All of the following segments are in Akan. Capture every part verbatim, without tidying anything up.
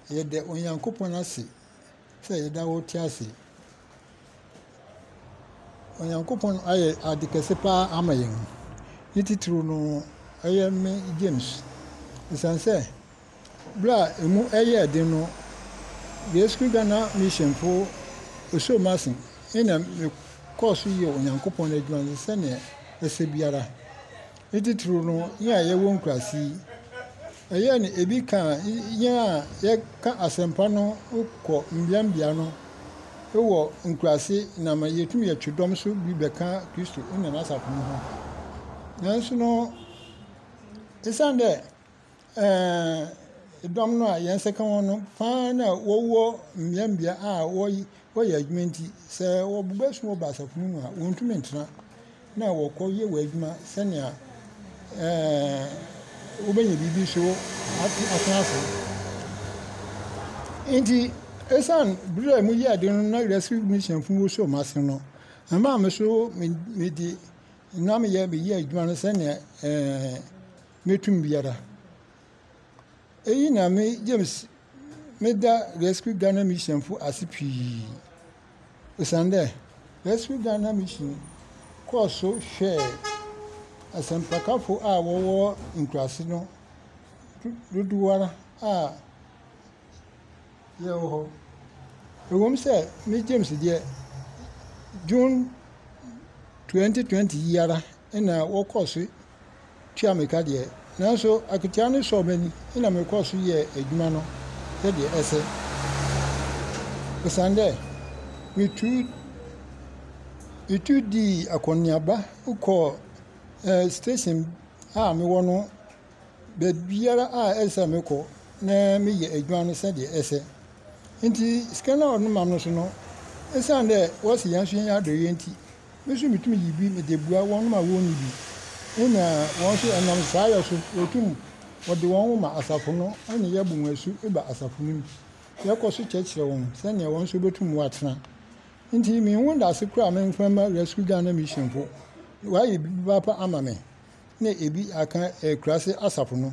yɛda Onyankopɔn ase sɛ yɛda wo te ase. Onyankopɔn ayɛ ade kɛse paa ama yɛn. Ne titiri no ɛyɛ me James. Ɛsiane sɛ bere a emu ɛyɛ den no, Rescue Ghana Mission fo Osomase ɛna me kɔɔ so yɛ Onyankopɔn adwuma sɛnea ɛsɛ biara. Ne titiri no yɛn a yɛwɔ nkurase yi, ɛyɛ ne ebi ka yɛn a yɛka asɛmpa no kɔ mbeambea no ɛwɔ nkurase na ma yɛtumi yɛtwe dɔm so bi bɛka Kristo ɛna n'asafo no ho. Nanso no, ɛsiane dɛ ɛɛ dɔm no a yɛn nsa ka ho no paa na wɔwɔ mbeambea a wɔyɛ wɔyɛ adwuma nti sɛ wɔbɛba su wɔ asafo no mu a wɔntumi ntena na wɔkɔyɛ wɔ adwuma sɛnea ɛɛ wobɛnya biribi so atena ase. Nti ɛsiane bere a mu yɛ ade no na Rescue Mission fo Osomase no, ɛmaa me so mede na meyɛ meyɛ adwuma no sɛnea ɛɛ mɛtumi biara. Eyi na me James meda Rescue Ghana Mission fo ase pii. Ɛsiane dɛ Rescue Ghana Mission kɔɔ so hwɛɛ asɛmpakafo a wɔwɔ nkurase no dodoɔ ara a yɛwɔ hɔ. Ɛwom sɛ me James deɛ June twenty twenty yi ara ɛna wɔkɔɔ so tua me ka deɛ, nanso aketewa no sɔɔ m'ani ɛna mekɔɔ so yɛ adwuma no sɛdeɛ ɛsɛ. Ɛsiane dɛ metu metu dii akɔneaba kɔɔ ɛɛ station a mewɔ no baabiara a ɛsɛ mekɔ na meyɛ adwuma no sɛdeɛ ɛsɛ. Nti sika no a ɔde ma no so no, ɛsiane dɛ wɔsi yɛn nso yɛn adɔyɛ nti, me nso metumi yi bi mede bua wɔn a wɔnni bi. Ɛna wɔn nso ɛnam saa yɛ so wɔtum wɔde wɔn ho ma asafo no ɛna yɛbɔ wɔn asu ɛba asafo no mu. Yɛkɔ so kyerɛkyerɛ wɔn sɛnea wɔn nso bɛtum wɔatena. Nti menhu daase koraa memfa ma Rescue Ghana Mission fo. Wɔayɛ biribi papa ama me na ebi aka akurase asafo no.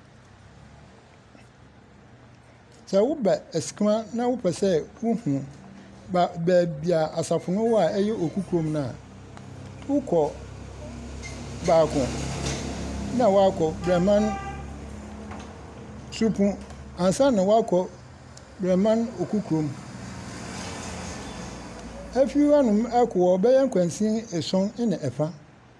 Sɛ woba Asikama na wopɛ sɛ wohu baabi a asafo no wɔ a ɛyɛ okukurom no a, wokɔ baako na wakɔ Breman Supu ansa na wakɔ Breman okukurom. Afiri hɔnom akɔ ɔbɛyɛ nkwansin eson ɛna ɛfa.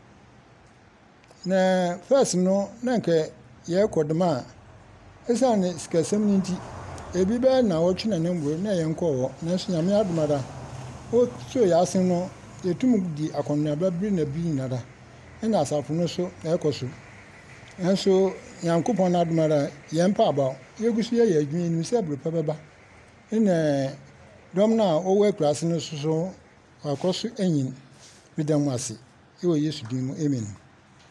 Na first no na nkɛ yɛkɔ dɛm a ɛsiane sikasɛm no nti ebi bɛyɛ na wɔtwe na ne mbɔ na yɛn kɔɔ hɔ. Nanso Nyame adom ara wɔso yɛ ase no yɛtum di akɔneaba bere na bi nyinara ɛna asafo no so ɛkɔ so. Nanso Nyankopɔn adom ara yɛn mpaabɔ yɛgu so yɛyɛ adwuma nim sɛ bere pa bɛba ɛna dɔm no a wɔwɔ akurase no so so wakɔ so anyin. Meda mo ase ɛwɔ Yesu din mu, amen.